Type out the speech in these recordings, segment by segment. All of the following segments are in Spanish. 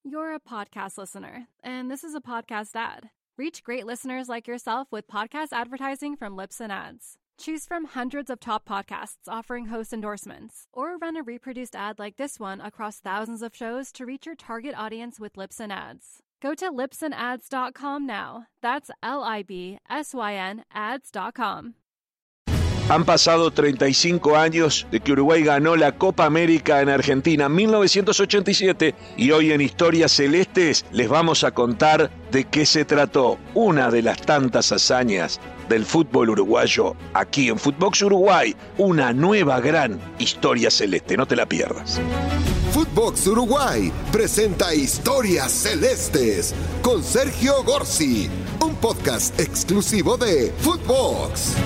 You're a podcast listener, and this is a podcast ad. Reach great listeners like yourself with podcast advertising from Libsyn Ads. Choose from hundreds of top podcasts offering host endorsements, or run a reproduced ad like this one across thousands of shows to reach your target audience with Libsyn Ads. Go to libsynads.com now. That's LIBSYN ads.com. Han pasado 35 años de que Uruguay ganó la Copa América en Argentina en 1987 y hoy en Historias Celestes les vamos a contar de qué se trató una de las tantas hazañas del fútbol uruguayo aquí en Footbox Uruguay, una nueva gran historia celeste, no te la pierdas. Footbox Uruguay presenta Historias Celestes con Sergio Gorsi, un podcast exclusivo de Footbox.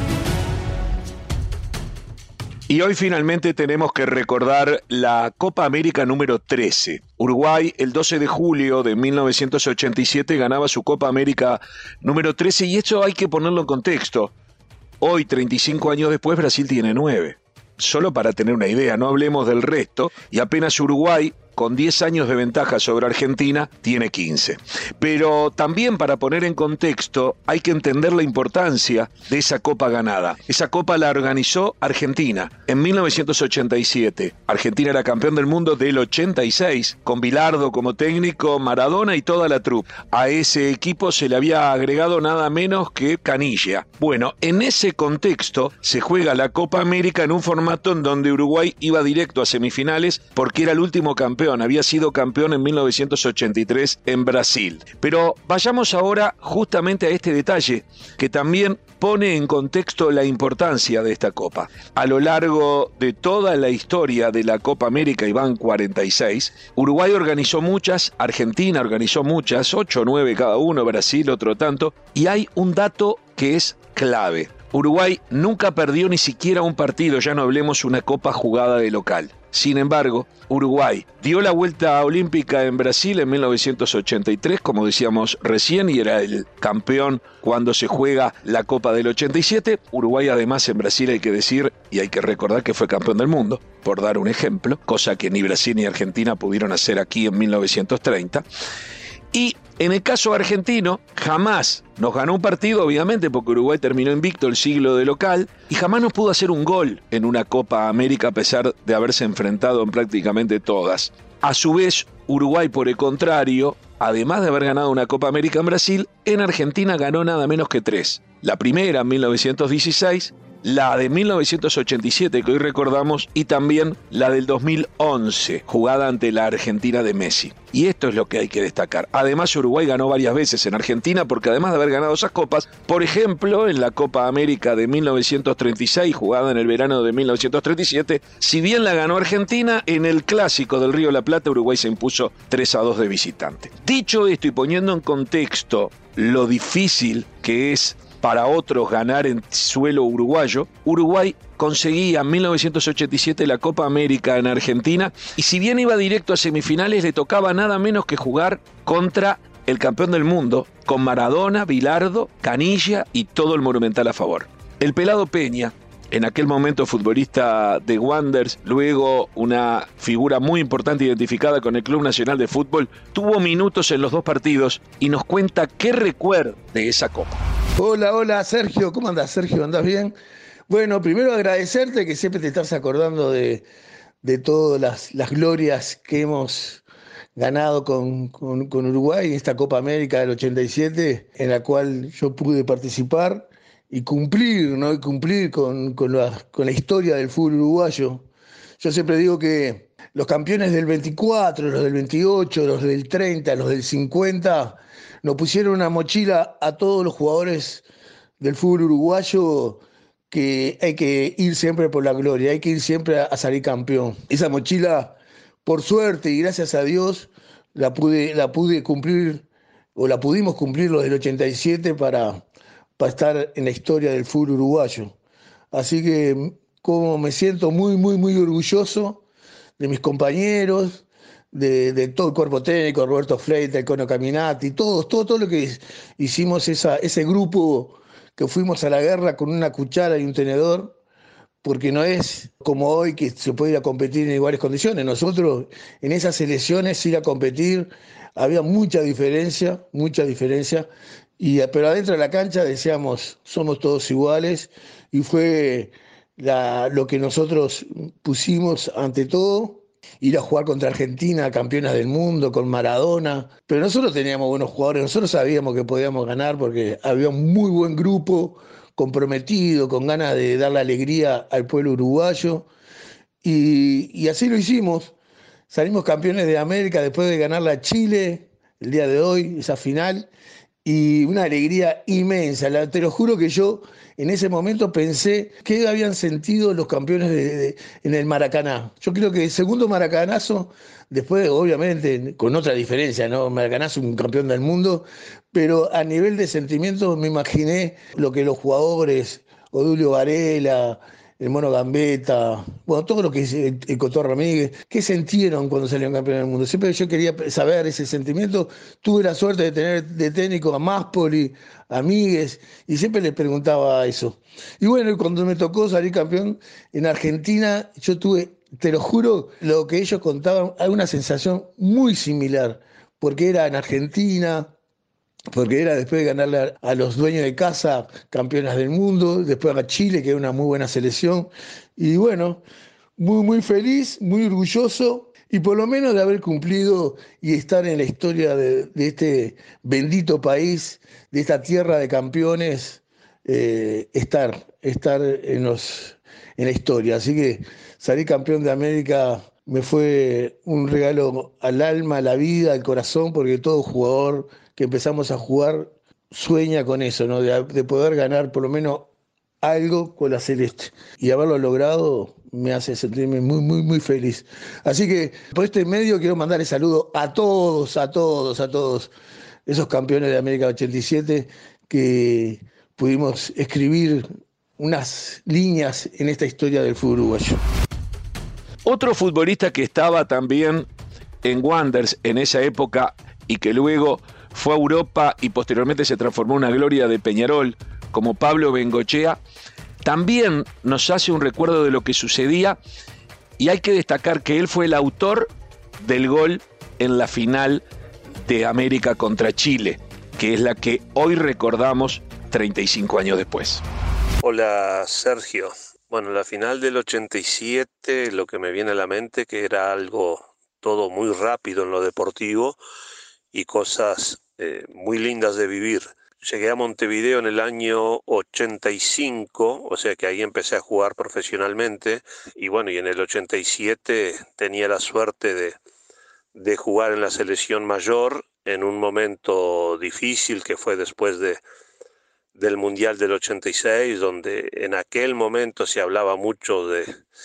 Y hoy finalmente tenemos que recordar la Copa América número 13. Uruguay, el 12 de julio de 1987, ganaba su Copa América número 13 y esto hay que ponerlo en contexto. Hoy, 35 años después, Brasil tiene 9. Solo para tener una idea, no hablemos del resto, y apenas Uruguay, con 10 años de ventaja sobre Argentina, tiene 15. Pero también para poner en contexto, hay que entender la importancia de esa copa ganada. Esa copa la organizó Argentina en 1987. Argentina era campeón del mundo del 86, con Bilardo como técnico, Maradona y toda la troupe. A ese equipo se le había agregado nada menos que Canilla. Bueno, en ese contexto se juega la Copa América en un formato en donde Uruguay iba directo a semifinales porque era el último campeón. Había sido campeón en 1983 en Brasil. Pero vayamos ahora justamente a este detalle que también pone en contexto la importancia de esta Copa. A lo largo de toda la historia de la Copa América, y van 46, Uruguay organizó muchas, Argentina organizó muchas, 8 o 9 cada uno, Brasil otro tanto, y hay un dato que es clave. Uruguay nunca perdió ni siquiera un partido, ya no hablemos una copa jugada de local. Sin embargo, Uruguay dio la vuelta olímpica en Brasil en 1983, como decíamos recién, y era el campeón cuando se juega la Copa del 87. Uruguay además en Brasil hay que decir, y hay que recordar que fue campeón del mundo, por dar un ejemplo, cosa que ni Brasil ni Argentina pudieron hacer aquí en 1930. Y en el caso argentino, jamás nos ganó un partido, obviamente, porque Uruguay terminó invicto el siglo de local, y jamás nos pudo hacer un gol en una Copa América a pesar de haberse enfrentado en prácticamente todas. A su vez, Uruguay, por el contrario, además de haber ganado una Copa América en Brasil, en Argentina ganó nada menos que 3. La primera en 1916, la de 1987 que hoy recordamos y también la del 2011, jugada ante la Argentina de Messi. Y esto es lo que hay que destacar. Además, Uruguay ganó varias veces en Argentina porque además de haber ganado esas copas, por ejemplo, en la Copa América de 1936, jugada en el verano de 1937, si bien la ganó Argentina, en el Clásico del Río de la Plata, Uruguay se impuso 3-2 de visitante. Dicho esto y poniendo en contexto lo difícil que es para otros ganar en suelo uruguayo, Uruguay conseguía en 1987 la Copa América en Argentina y si bien iba directo a semifinales le tocaba nada menos que jugar contra el campeón del mundo con Maradona, Bilardo, Canilla y todo el Monumental a favor. El Pelado Peña, en aquel momento futbolista de Wanderers, luego una figura muy importante identificada con el Club Nacional de Fútbol, tuvo minutos en los dos partidos y nos cuenta qué recuerda de esa Copa. Hola Sergio, ¿cómo andás Sergio? ¿Andás bien? Bueno, primero agradecerte que siempre te estás acordando de todas las glorias que hemos ganado con Uruguay en esta Copa América del 87, en la cual yo pude participar y cumplir, ¿no? Y cumplir con la historia del fútbol uruguayo. Yo siempre digo que los campeones del 24, los del 28, los del 30, los del 50, nos pusieron una mochila a todos los jugadores del fútbol uruguayo que hay que ir siempre por la gloria, hay que ir siempre a salir campeón. Esa mochila, por suerte y gracias a Dios, la pude cumplir, o la pudimos cumplir los del 87 para estar en la historia del fútbol uruguayo. Así que como me siento muy orgulloso de mis compañeros, de todo el cuerpo técnico, Roberto Fleita, el Cono Caminati, todo lo que hicimos ese grupo que fuimos a la guerra con una cuchara y un tenedor porque no es como hoy que se puede ir a competir en iguales condiciones. Nosotros en esas selecciones ir a competir había mucha diferencia, pero adentro de la cancha decíamos, somos todos iguales, y fue lo que nosotros pusimos ante todo, ir a jugar contra Argentina, campeonas del mundo, con Maradona. Pero nosotros teníamos buenos jugadores, nosotros sabíamos que podíamos ganar porque había un muy buen grupo, comprometido, con ganas de darle alegría al pueblo uruguayo. Y así lo hicimos. Salimos campeones de América después de ganarle a Chile el día de hoy, esa final, y una alegría inmensa. Te lo juro que yo en ese momento pensé qué habían sentido los campeones en el Maracaná. Yo creo que el segundo maracanazo, después obviamente con otra diferencia, ¿no? Maracaná es un campeón del mundo, pero a nivel de sentimientos me imaginé lo que los jugadores, Odulio Varela, el Mono Gambetta, bueno, todo lo que es el Cotor Ramírez, ¿qué sintieron cuando salieron campeones del mundo? Siempre yo quería saber ese sentimiento. Tuve la suerte de tener de técnico a Máspoli, a Míguez, y siempre les preguntaba eso. Y bueno, cuando me tocó salir campeón en Argentina, yo tuve, te lo juro, lo que ellos contaban, hay una sensación muy similar, porque era en Argentina, porque era después de ganarle a los dueños de casa, campeonas del mundo, después a Chile, que era una muy buena selección, y bueno, muy feliz, muy orgulloso, y por lo menos de haber cumplido y estar en la historia de este bendito país, de esta tierra de campeones, estar en la historia. Así que salir campeón de América me fue un regalo al alma, a la vida, al corazón, porque todo jugador que empezamos a jugar sueña con eso, ¿no? De poder ganar por lo menos algo con la Celeste. Y haberlo logrado me hace sentirme muy feliz. Así que por este medio quiero mandarle saludo a todos esos campeones de América 87 que pudimos escribir unas líneas en esta historia del fútbol uruguayo. Otro futbolista que estaba también en Wanderers en esa época y que luego fue a Europa y posteriormente se transformó en una gloria de Peñarol, como Pablo Bengochea, también nos hace un recuerdo de lo que sucedía, y hay que destacar que él fue el autor del gol en la final de América contra Chile, que es la que hoy recordamos 35 años después. Hola Sergio. Bueno, la final del 87, lo que me viene a la mente que era algo todo muy rápido en lo deportivo y cosas muy lindas de vivir. Llegué a Montevideo en el año 85, o sea que ahí empecé a jugar profesionalmente, y bueno, y en el 87 tenía la suerte de jugar en la selección mayor en un momento difícil que fue después del Mundial del 86, donde en aquel momento se hablaba mucho de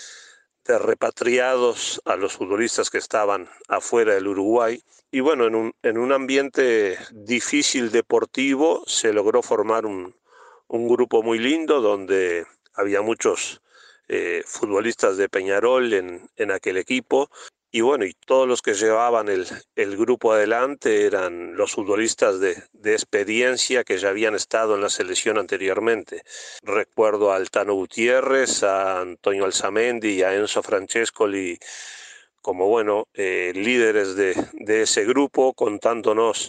repatriados a los futbolistas que estaban afuera del Uruguay. Y bueno, en un ambiente difícil deportivo se logró formar un grupo muy lindo donde había muchos futbolistas de Peñarol en aquel equipo. Y bueno, y todos los que llevaban el grupo adelante eran los futbolistas de experiencia que ya habían estado en la selección anteriormente. Recuerdo a Altano Gutiérrez, a Antonio Alzamendi y a Enzo Francescoli como bueno, líderes de ese grupo, contándonos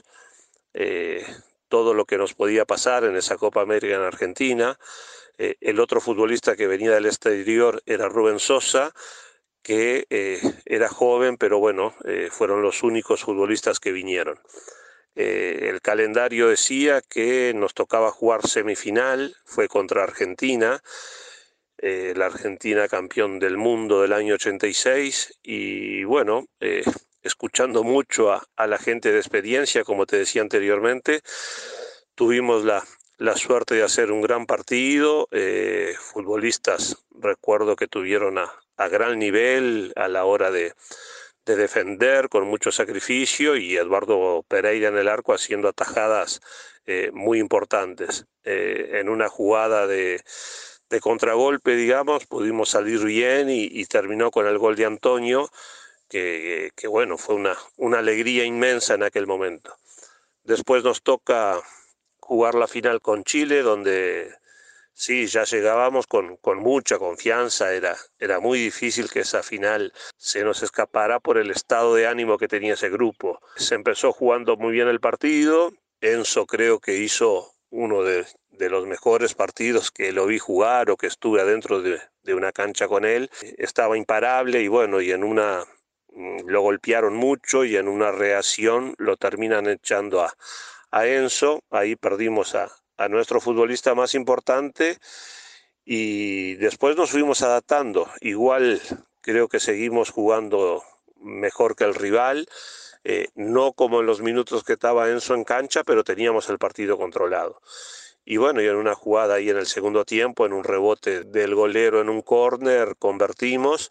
todo lo que nos podía pasar en esa Copa América en Argentina. El otro futbolista que venía del exterior era Rubén Sosa, que era joven, pero bueno, fueron los únicos futbolistas que vinieron. El calendario decía que nos tocaba jugar semifinal, fue contra Argentina, la Argentina campeón del mundo del año 86, y bueno, escuchando mucho a la gente de experiencia, como te decía anteriormente, tuvimos la suerte de hacer un gran partido. Futbolistas, recuerdo que tuvieron a gran nivel a la hora de defender con mucho sacrificio, y Eduardo Pereira en el arco haciendo atajadas muy importantes. En una jugada de contragolpe, digamos, pudimos salir bien y terminó con el gol de Antonio, que bueno, fue una alegría inmensa en aquel momento. Después nos toca jugar la final con Chile, donde sí, ya llegábamos con mucha confianza, era muy difícil que esa final se nos escapara por el estado de ánimo que tenía ese grupo. Se empezó jugando muy bien el partido, Enzo creo que hizo uno de los mejores partidos que lo vi jugar o que estuve adentro de una cancha con él. Estaba imparable y bueno, lo golpearon mucho y en una reacción lo terminan echando a Enzo. Ahí perdimos a nuestro futbolista más importante y después nos fuimos adaptando. Igual creo que seguimos jugando mejor que el rival, no como en los minutos que estaba Enzo en cancha, pero teníamos el partido controlado. Y bueno, y en una jugada ahí en el segundo tiempo, en un rebote del golero en un córner, convertimos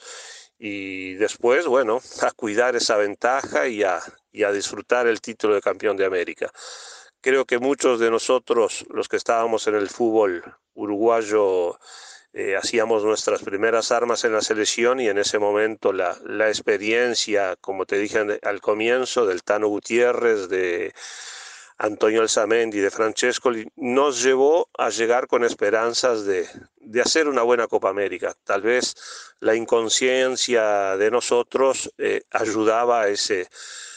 y después, bueno, a cuidar esa ventaja y a disfrutar el título de campeón de América. Creo que muchos de nosotros, los que estábamos en el fútbol uruguayo, hacíamos nuestras primeras armas en la selección y en ese momento la experiencia, como te dije al comienzo, del Tano Gutiérrez, de Antonio Alzamendi, de Francescoli, nos llevó a llegar con esperanzas de hacer una buena Copa América. Tal vez la inconsciencia de nosotros ayudaba a ese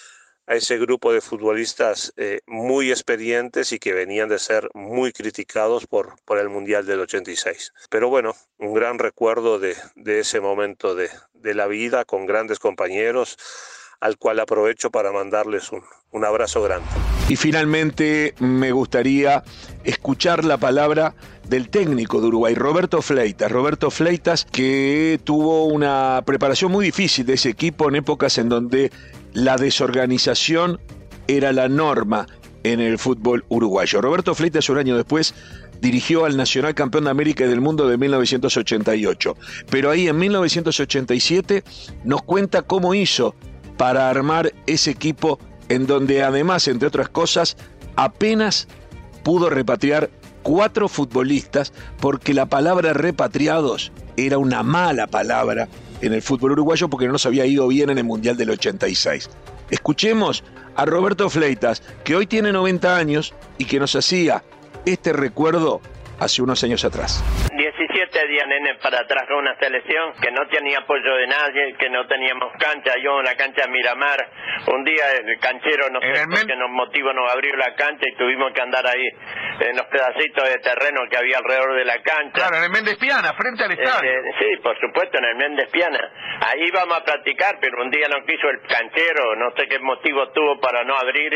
grupo de futbolistas muy experientes y que venían de ser muy criticados por el Mundial del 86. Pero bueno, un gran recuerdo de ese momento de la vida con grandes compañeros, al cual aprovecho para mandarles un abrazo grande. Y finalmente me gustaría escuchar la palabra del técnico de Uruguay, Roberto Fleitas, que tuvo una preparación muy difícil de ese equipo en épocas en donde la desorganización era la norma en el fútbol uruguayo. Roberto Fleitas, un año después, dirigió al Nacional campeón de América y del mundo de 1988. Pero ahí en 1987 nos cuenta cómo hizo para armar ese equipo en donde además, entre otras cosas, apenas pudo repatriar 4 futbolistas porque la palabra repatriados era una mala palabra en el fútbol uruguayo porque no nos había ido bien en el Mundial del 86. Escuchemos a Roberto Fleitas, que hoy tiene 90 años y que nos hacía este recuerdo hace unos años atrás. 17 días, nene, para atrás con una selección que no tenía apoyo de nadie, que no teníamos cancha. Yo en la cancha de Miramar, un día el canchero, no sé por qué motivo, nos abrió la cancha y tuvimos que andar ahí en los pedacitos de terreno que había alrededor de la cancha. Claro, en el Méndez Piana, frente al estadio. Sí, por supuesto, en el Méndez Piana. Ahí íbamos a practicar, pero un día no quiso el canchero, no sé qué motivo tuvo para no abrir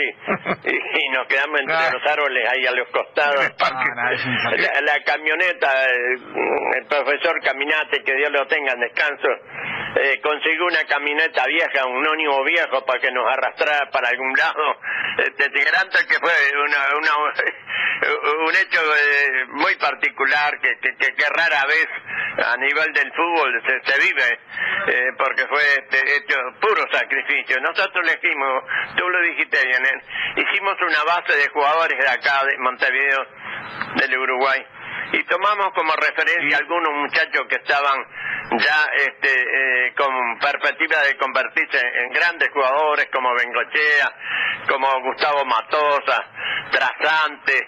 y nos quedamos entre los árboles ahí a los costados. La camioneta, el profesor Caminate, que Dios lo tenga en descanso, consiguió una camioneta vieja, un ónimo viejo, para que nos arrastrara para algún lado. Te garanto que fue un hecho muy particular que rara vez a nivel del fútbol se vive, porque fue hecho puro sacrificio. Nosotros elegimos, tú lo dijiste bien, hicimos una base de jugadores de acá, de Montevideo, del Uruguay, y tomamos como referencia algunos muchachos que estaban ya con perspectiva de convertirse en grandes jugadores, como Bengochea, como Gustavo Matosa, Trasante,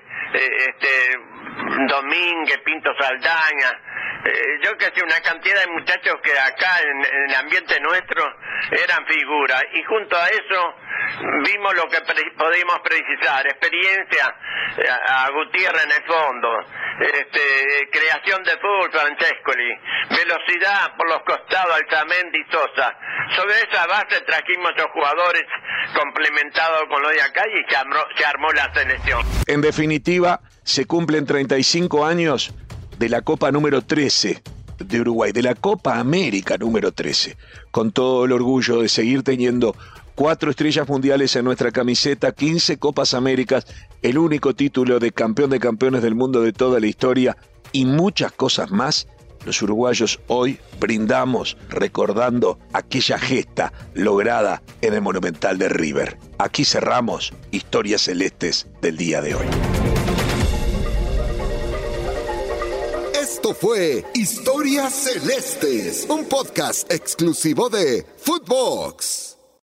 Domínguez, Pinto Saldaña, yo que sé, una cantidad de muchachos que acá en el ambiente nuestro eran figuras, y junto a eso vimos lo que podíamos precisar: experiencia a Gutiérrez en el fondo, creación de fútbol Francescoli, velocidad por los costados Alzamendi y Sosa. Sobre esa base trajimos a los jugadores complementados con lo de acá y se armó la selección. En definitiva, se cumplen 35 años de la Copa número 13 de Uruguay, de la Copa América número 13, con todo el orgullo de seguir teniendo 4 estrellas mundiales en nuestra camiseta, 15 Copas Américas, el único título de campeón de campeones del mundo de toda la historia y muchas cosas más. Los uruguayos hoy brindamos recordando aquella gesta lograda en el Monumental de River. Aquí cerramos Historias Celestes del día de hoy. Esto fue Historias Celestes, un podcast exclusivo de Footbox.